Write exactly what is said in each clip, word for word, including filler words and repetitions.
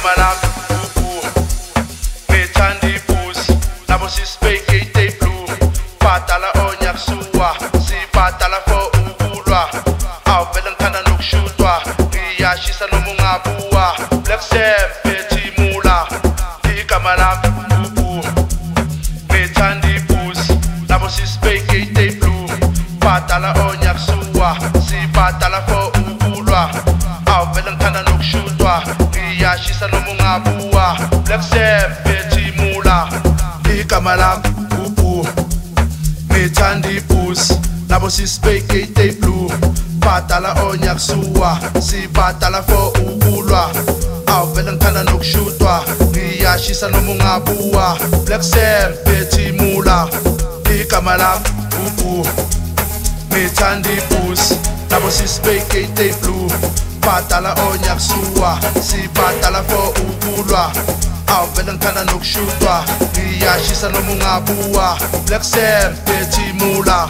igama lami ubu ngithanda ibusi nabo sisibeke ite blue badala onya kusuwa sibadala for ukulwa awuvele ngithanda nokushutwa ngiyashisa noma ungabuwa Black Sam bethimula igama lami ubu ngithanda ibusi nabo sisibeke ite blue badala onya kusuwa sibadala for ukulwa awuvele ngithanda nokushutwa ngiyashisa noma ungabuwa Black Sam bethimula igama lami ubu ngithanda ibusi nabo sisibeke ite blue badala onya kusuwa sibadala for ukulwa awuvele ngithanda nokushutwa ngiyashisa noma ungabuwa Black Sam bethimula igama lami ubu ngithanda ibusi nabo sisibeke ite blue badala onya kusuwa sibadala for ukulwa awuvele ngithanda nokushutwa ngiyashisa noma ungabuwa Black Sam bethimula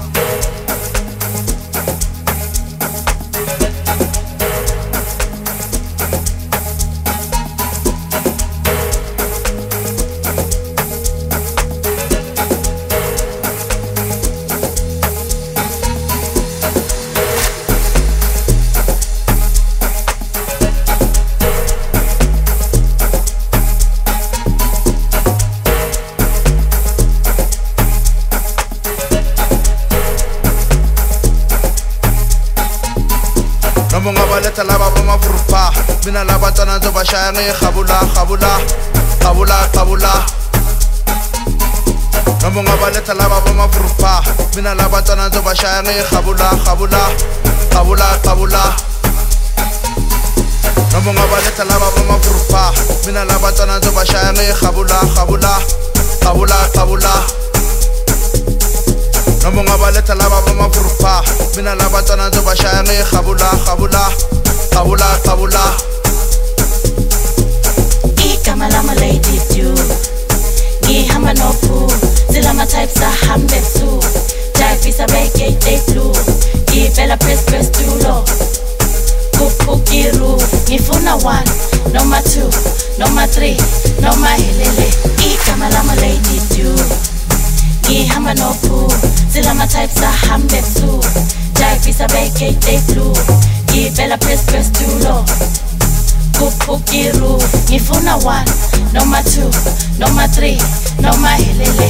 Ngabaletha laba bamafurupha mina labantwana nzobashaya ngekhabula khabula khabula khabula Noma ngabaletha laba bamafurupha mina labantwana nzobashaya ngekhabula khabula khabula khabula Noma ngabaletha laba bamafurupha mina labantwana nzobashaya ngekhabula khabula khabula khabula Noma ngabaletha laba bamafurupha mina labantwana nzobashaya ngekhabula khabula khabula khabula Igama lama lady du ngihamba nophu zilama types ahambe su Jayivisa beke ite blue ngivela press press tulo Kupukiru ngifuna one noma two noma three noma helele Igama lama lady du ngihamba nophu zilama types ahambe su Jayivisa beke ite blue ngivela press press tulo Kupukiru ngifuna one noma two noma three noma helele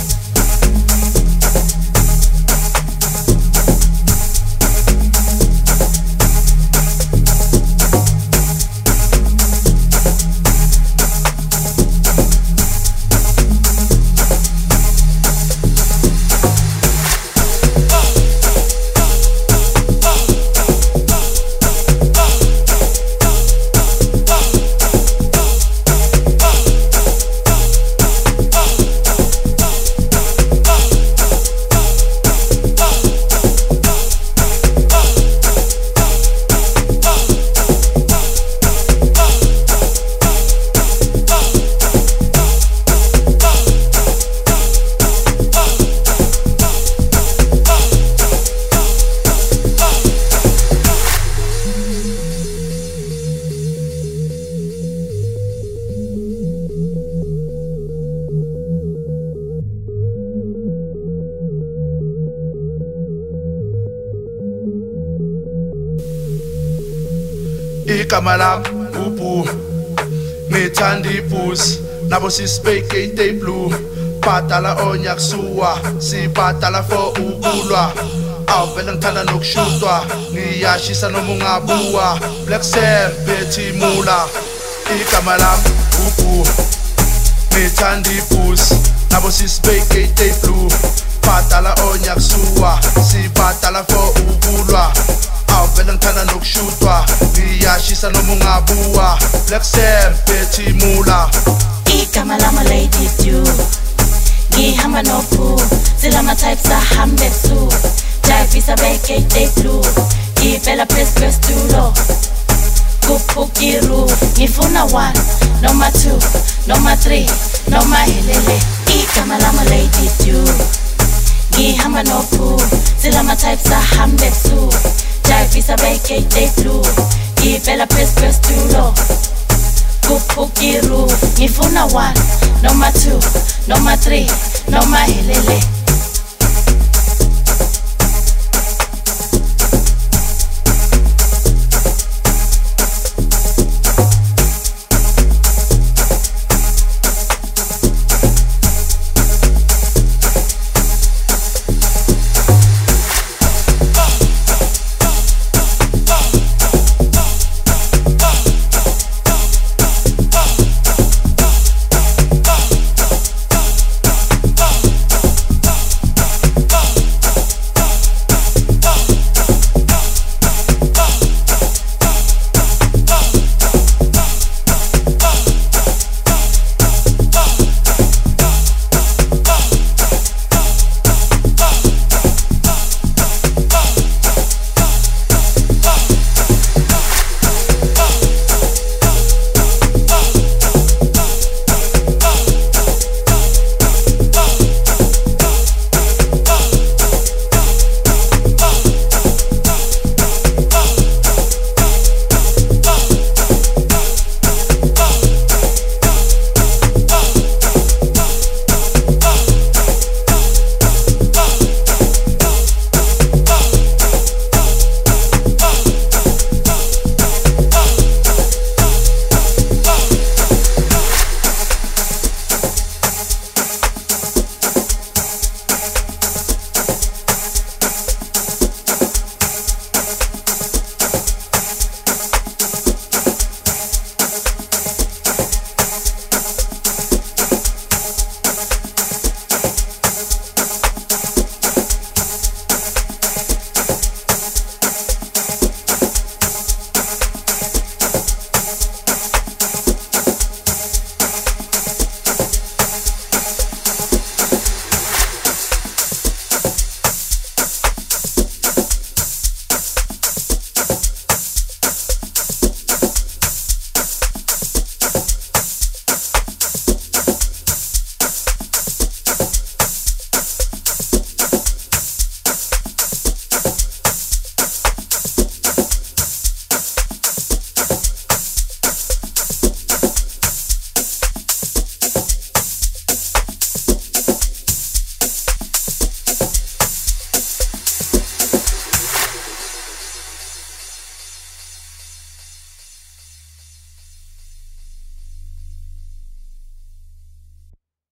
igama lami ubu ngithanda ibusi nabo sisibeke ite blue badala onya kusuwa sibadala for ukulwa awuvele ngithanda nokushutwa ngiyashisa noma ungabuwa Black Sam bethimula igama lami ubu ngithanda ibusi nabo sisibeke ite blue badala onya kusuwa sibadala for ukulwa awuvele ngithanda nokushutwa ngiyashisa noma ungabuwa Black Sam bethimula Igama lama lady du ngihamba nophu zilama types ahambe su Jayivisa beke ite blue ngivela press press tulo Kupukiru ngifuna one noma two noma three noma helele Igama lama lady du ngihamba nophu zilama types ahambe su Jayivisa beke ite blue ngivela press press tulo kupukiru ngifuna one noma two noma three noma helele